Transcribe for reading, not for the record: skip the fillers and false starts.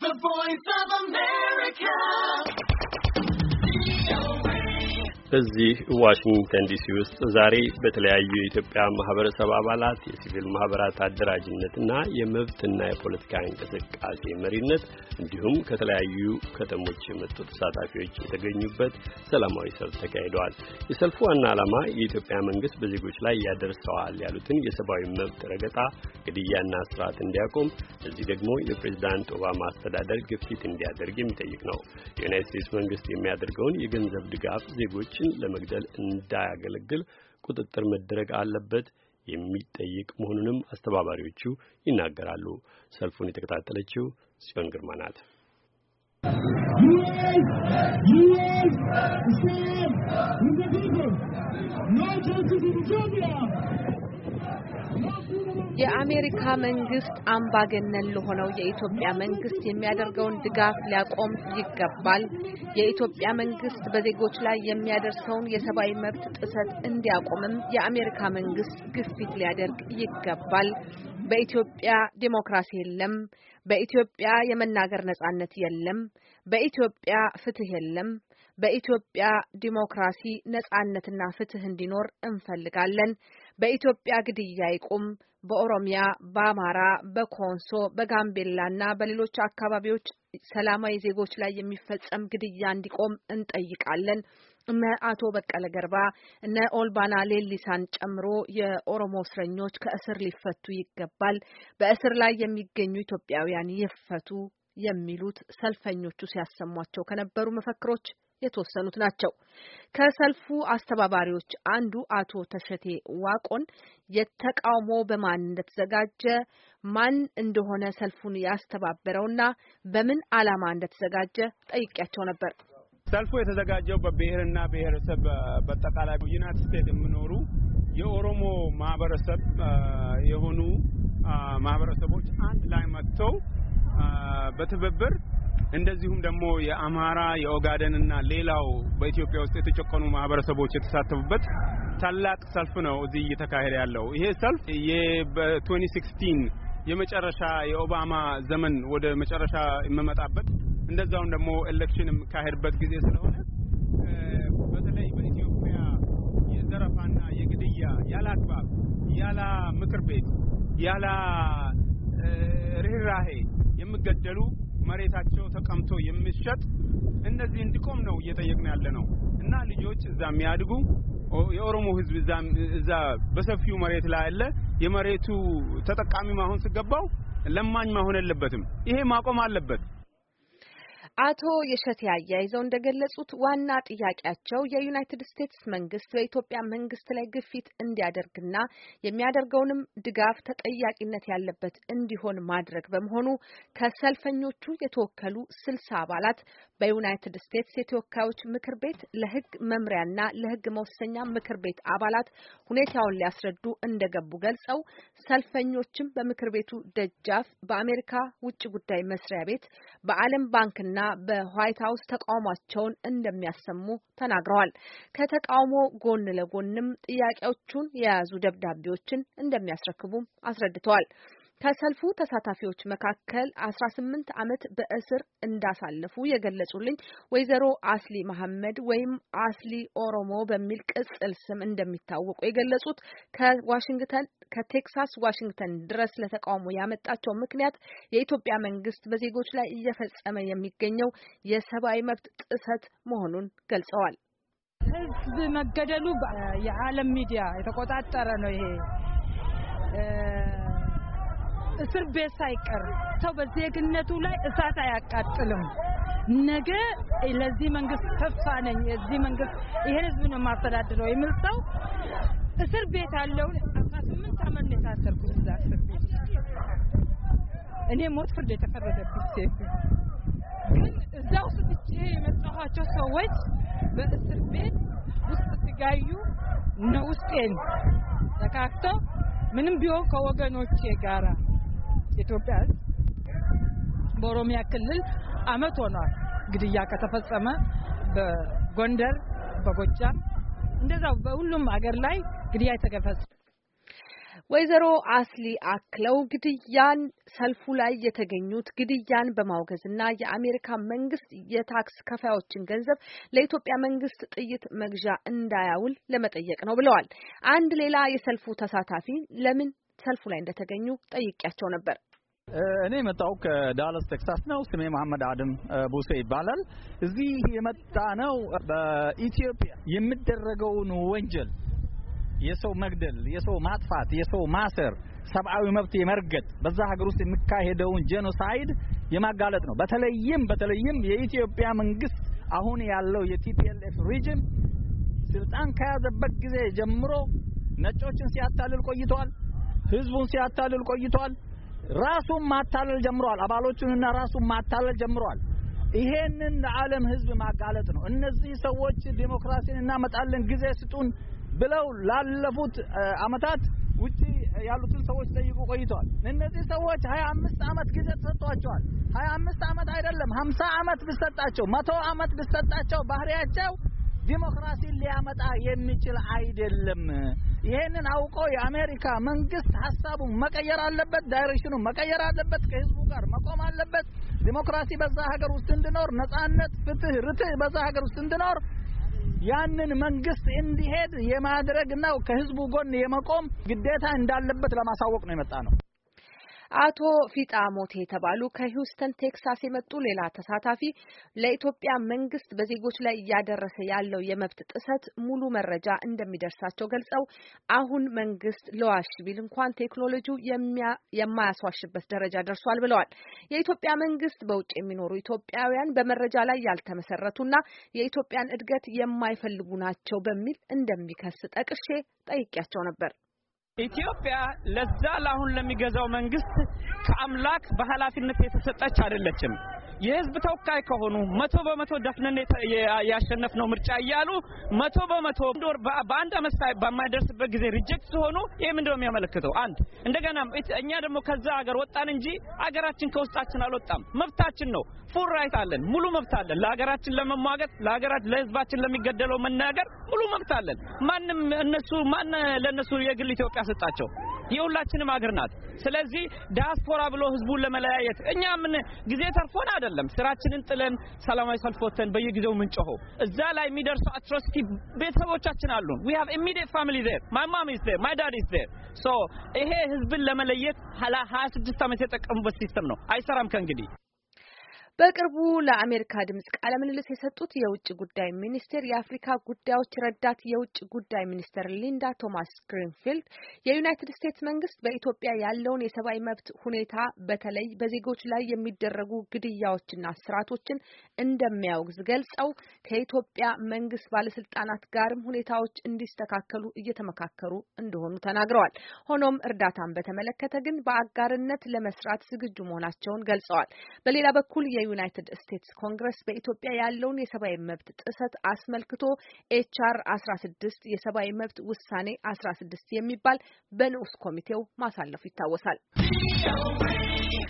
The Voice of America. እዚህ ዋሽንግተን ዲሲ ውስጥ ዛሬ በተለያዩ የኢትዮጵያ ማህበረሰብ አባላት የሲቪል ማህበራት አደራጅነትና የመብትና የፖለቲካ እንቅስቃሴ መሪነት እንዲሁም ከተለያዩ ከተሞች የመጡ ተሳታፊዎች የተገኙበት ሰላማዊ ሰልፍ ተካሂዷል። የሰልፉ ዋና ዓላማ የኢትዮጵያ መንግስት በዜጎች ላይ ያደርሰዋል ያሉትን የሰብአዊ መብት ረገጣ፣ ግድያና እስራት እንዲያቆም፣ እዚህ ደግሞ የፕሬዝዳንት ኦባማ አስተዳደር ግፊት እንዲያደርግ የሚጠይቅ ነው። የዩናይትድ ስቴትስ መንግስት የሚያደርገውን የገንዘብ ድጋፍ ዜጎች ለመግደል እንዳያገለግል ቁጥጥር መደረግ አለበት የሚጠይቅ መሆኑንም አስተባባሪዎቹ ይናገራሉ። ሰልፉን የተከታተለችው ጽዮን ግርማ ናት። የአሜሪካ መንግስት አምባገነን ለሆነው የኢትዮጵያ መንግስት የሚያደርገውን ድጋፍ ሊያቆም ይገባል። የኢትዮጵያ መንግስት በዜጎች ላይ የሚያደርሰውን የሰብአዊ መብት ጥሰት እንዲያቆምም የአሜሪካ መንግስት ግፊት ሊያደርግ ይገባል። በኢትዮጵያ ዲሞክራሲ የለም። በኢትዮጵያ የመናገር ነጻነት የለም። በኢትዮጵያ ፍትህ የለም። በኢትዮጵያ ዲሞክራሲ ነጻነትና ፍትህ እንዲኖር እንፈልጋለን። በኢትዮጵያ ግድያ ይቁም። በኦሮሚያ፣ በአማራ፣ በኮንሶ፣ በጋምቤላና በሌሎች አካባቢዎች ሰላማዊ ዜጎች ላይ የሚፈጸም ግድያ እንዲቆም እንጠይቃለን። እነ አቶ በቀለ ገርባ እነ ኦልባና ሌሊሳን ጨምሮ የኦሮሞ እስረኞች ከእስር ሊፈቱ ይገባል። በእስር ላይ የሚገኙ ኢትዮጵያውያን ይፈቱ የሚሉት ሰልፈኞቹ ሲያሰሟቸው ከነበሩ መፈክሮች የተወሰኑት ናቸው። ከሰልፉ አስተባባሪዎች አንዱ አቶ ተሸቴ ዋቆን የተቃውሞ በማን እንደተዘጋጀ፣ ማን እንደሆነ ሰልፉን ያስተባበረውና በምን ዓላማ እንደተዘጋጀ ጠይቄያቸው ነበር። ሰልፉ የተዘጋጀው በብሔርና ብሔረሰብ በአጠቃላይ ዩናይትድ ስቴትስ የሚኖሩ የኦሮሞ ማህበረሰብ የሆኑ ማህበረሰቦች አንድ ላይ መጥተው በትብብር እንደዚሁም ደግሞ የአማራ የኦጋደንና ሌላው በኢትዮጵያ ውስጥ የተጨቆኑ ማህበረሰቦች የተሳተፉበት ታላቅ ሰልፍ ነው እዚህ እየተካሄደ ያለው። ይሄ ሰልፍ በ2016 የመጨረሻ የኦባማ ዘመን ወደ መጨረሻ የሚመጣበት እንደዛውም ደግሞ ኤሌክሽን የሚካሄድበት ጊዜ ስለሆነ በተለይ በኢትዮጵያ የዘረፋና የግድያ ያላግባብ ያላ ምክር ቤት ያላ ርህራሄ የሚገደሉ መሬታቸው ተቀምጦ የሚሸጥ እነዚህ እንዲቆም ነው እየጠየቅን ያለ ነው እና ልጆች እዛ የሚያድጉ የኦሮሞ ህዝብ እዛ በሰፊው መሬት ላይ አለ። የመሬቱ ተጠቃሚ ማሆን ሲገባው ለማኝ ማሆን የለበትም። ይሄ ማቆም አለበት። አቶ የሸቴ አያይዘው እንደገለጹት ዋና ጥያቄያቸው የዩናይትድ ስቴትስ መንግስት በኢትዮጵያ መንግስት ላይ ግፊት እንዲያደርግና የሚያደርገውንም ድጋፍ ተጠያቂነት ያለበት እንዲሆን ማድረግ በመሆኑ ከሰልፈኞቹ የተወከሉ 60 አባላት በዩናይትድ ስቴትስ የተወካዮች ምክር ቤት ለህግ መምሪያና ለህግ መወሰኛ ምክር ቤት አባላት ሁኔታውን ሊያስረዱ እንደገቡ ገልጸው ሰልፈኞችም በምክር ቤቱ ደጃፍ በአሜሪካ ውጭ ጉዳይ መስሪያ ቤት በዓለም ባንክና በዋይት ሃውስ ተቃውሟቸውን እንደሚያሰሙ ተናግረዋል። ከተቃውሞ ጎን ለጎንም ጥያቄዎቹን የያዙ ደብዳቤዎችን እንደሚያስረክቡም አስረድተዋል። ከሰልፉ ተሳታፊዎች መካከል 18 ዓመት በእስር እንዳሳለፉ የገለጹልኝ ወይዘሮ አስሊ መሐመድ ወይም አስሊ ኦሮሞ በሚል ቅጽል ስም እንደሚታወቁ የገለጹት ከቴክሳስ ዋሽንግተን ድረስ ለተቃውሞ ያመጣቸው ምክንያት የኢትዮጵያ መንግስት በዜጎች ላይ እየፈጸመ የሚገኘው የሰብአዊ መብት ጥሰት መሆኑን ገልጸዋል። ህዝብ መገደሉ የዓለም ሚዲያ የተቆጣጠረ ነው። ይሄ እስር ቤት ሳይቀር ሰው በዜግነቱ ላይ እሳት አያቃጥልም። ነገ ለዚህ መንግስት ተስፋ ነኝ፣ የዚህ መንግስት ይሄን ህዝብ ነው ማስተዳድረው የሚል ሰው እስር ቤት ያለው 18 ዓመት ነው የታሰርኩት እዛ እስር ቤት። እኔ ሞት ፍርድ የተፈረደብኝ ሴት ግን እዛው ስጥቼ የመጣኋቸው ሰዎች በእስር ቤት ውስጥ ሲጋዩ ነው ውስጤን ተካክተው ምንም ቢሆን ከወገኖቼ ጋራ ኢትዮጵያ በኦሮሚያ ክልል አመት ሆኗል ግድያ ከተፈጸመ በጎንደር በጎጃም እንደዛው በሁሉም ሀገር ላይ ግድያ የተፈጸመ ወይዘሮ አስሊ አክለው ግድያን ሰልፉ ላይ የተገኙት ግድያን በማውገዝና የአሜሪካ መንግስት የታክስ ከፋዮችን ገንዘብ ለኢትዮጵያ መንግስት ጥይት መግዣ እንዳያውል ለመጠየቅ ነው ብለዋል። አንድ ሌላ የሰልፉ ተሳታፊ ለምን ሰልፉ ላይ እንደተገኙ ጠይቄያቸው ነበር። እኔ መጣው ከዳላስ ቴክሳስ ነው። ስሜ መሐመድ አደም ቡሴ ይባላል። እዚህ የመጣ ነው በኢትዮጵያ የሚደረገውን ወንጀል የሰው መግደል፣ የሰው ማጥፋት፣ የሰው ማሰር፣ ሰብአዊ መብት የመርገጥ በዛ ሀገር ውስጥ የሚካሄደውን ጄኖሳይድ የማጋለጥ ነው። በተለይም የኢትዮጵያ መንግስት አሁን ያለው የቲፒኤልኤፍ ሪጅን ስልጣን ከያዘበት ጊዜ ጀምሮ ነጮችን ሲያታልል ቆይቷል። ህዝቡን ሲያታልል ቆይቷል። ራሱን ማታለል ጀምሯል። አባሎቹንና ራሱን ማታለል ጀምሯል። ይሄንን ለዓለም ህዝብ ማጋለጥ ነው። እነዚህ ሰዎች ዲሞክራሲን እናመጣለን ጊዜ ስጡን ብለው ላለፉት አመታት ውጪ ያሉትን ሰዎች ጠይቁ ቆይተዋል። እነዚህ ሰዎች 25 አመት ጊዜ ተሰጥቷቸዋል። 25 አመት አይደለም 50 አመት ቢሰጣቸው 100 አመት ቢሰጣቸው ባህሪያቸው ዲሞክራሲን ሊያመጣ የሚችል አይደለም። ይሄንን አውቆ የአሜሪካ መንግስት ሐሳቡን መቀየር አለበት፣ ዳይሬክሽኑን መቀየር አለበት፣ ከህዝቡ ጋር መቆም አለበት። ዲሞክራሲ በዛ ሀገር ውስጥ እንዲኖር፣ ነጻነት፣ ፍትህ፣ ርትዕ በዛ ሀገር ውስጥ እንዲኖር ያንን መንግስት እንዲሄድ የማድረግና ከህዝቡ ጎን የመቆም ግዴታ እንዳለበት ለማሳወቅ ነው የመጣ ነው። አቶ ፊጣ ሞቴ የተባሉ ከሂውስተን ቴክሳስ የመጡ ሌላ ተሳታፊ ለኢትዮጵያ መንግስት በዜጎች ላይ እያደረሰ ያለው የመብት ጥሰት ሙሉ መረጃ እንደሚደርሳቸው ገልጸው አሁን መንግስት ለዋሽ ቢል እንኳን ቴክኖሎጂው የማያስዋሽበት ደረጃ ደርሷል ብለዋል። የኢትዮጵያ መንግስት በውጭ የሚኖሩ ኢትዮጵያውያን በመረጃ ላይ ያልተመሰረቱና የኢትዮጵያን እድገት የማይፈልጉ ናቸው በሚል እንደሚከስ ጠቅሼ ጠይቄያቸው ነበር። ኢትዮጵያ ለዛ ለአሁን ለሚገዛው መንግስት ከአምላክ በኃላፊነት የተሰጠች አይደለችም። የህዝብ ተወካይ ከሆኑ 100% ደፍነን ያሸነፍነው ምርጫ እያሉ 100% በአንድ አመት በማይደርስበት ጊዜ ሪጀክት ሆኑ። ይሄ ምንድነው የሚያመለክተው? አንድ እንደገና እኛ ደግሞ ከዛ ሀገር ወጣን እንጂ ሀገራችን ከውስጣችን አልወጣም። መብታችን ነው። ፉል ራይት አለን። ሙሉ መብት አለን። ለሀገራችን ለመሟገት፣ ለህዝባችን ለሚገደለው መናገር ሙሉ መብት አለን። ማንም ማን ለነሱ የግል ኢትዮጵያ ሰጣቸው? የሁላችንም ሀገር ናት። ስለዚህ ዲያስፖራ ብሎ ህዝቡን ለመለያየት እኛ ምን ጊዜ ተርፎን አይደለም። ስራችንን ጥለን ሰላማዊ ሰልፍ ወጥተን በየጊዜው ምንጮኸው እዛ ላይ የሚደርሰው አትሮሲቲ ቤተሰቦቻችን አሉን። we have immediate family there. my mom is there. my dad is there. so ይሄ ህዝብን ለመለየት 26 አመት የተጠቀሙበት ሲስተም ነው። አይሰራም ከእንግዲህ። በቅርቡ ለአሜሪካ ድምጽ ቃለ ምልልስ የሰጡት የውጭ ጉዳይ ሚኒስቴር የአፍሪካ ጉዳዮች ረዳት የውጭ ጉዳይ ሚኒስትር ሊንዳ ቶማስ ግሪንፊልድ የዩናይትድ ስቴትስ መንግስት በኢትዮጵያ ያለውን የሰብአዊ መብት ሁኔታ በተለይ በዜጎች ላይ የሚደረጉ ግድያዎችና እስራቶችን እንደሚያወግዝ ገልጸው ከኢትዮጵያ መንግስት ባለስልጣናት ጋርም ሁኔታዎች እንዲስተካከሉ እየተመካከሩ እንደሆኑ ተናግረዋል። ሆኖም እርዳታን በተመለከተ ግን በአጋርነት ለመስራት ዝግጁ መሆናቸውን ገልጸዋል። በሌላ በኩል የዩናይትድ ስቴትስ ኮንግረስ በኢትዮጵያ ያለውን የሰብአዊ መብት ጥሰት አስመልክቶ ኤችአር 16 የሰብአዊ መብት ውሳኔ 16 የሚባል በንዑስ ኮሚቴው ማሳለፉ ይታወሳል።